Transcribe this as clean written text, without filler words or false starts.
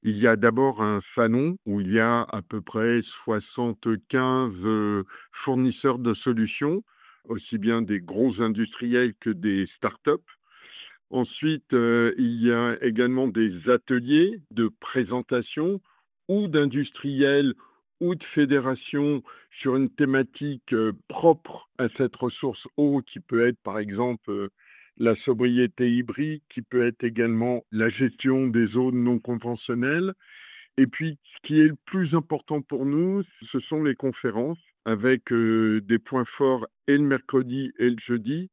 Il y a d'abord un salon où il y a à peu près 75 fournisseurs de solutions, aussi bien des gros industriels que des startups. Ensuite, il y a également des ateliers de présentation ou d'industriels ou de fédérations sur une thématique, propre à cette ressource eau qui peut être, par exemple, la sobriété hydrique, qui peut être également la gestion des eaux non conventionnelles. Et puis, ce qui est le plus important pour nous, ce sont les conférences avec, des points forts et le mercredi et le jeudi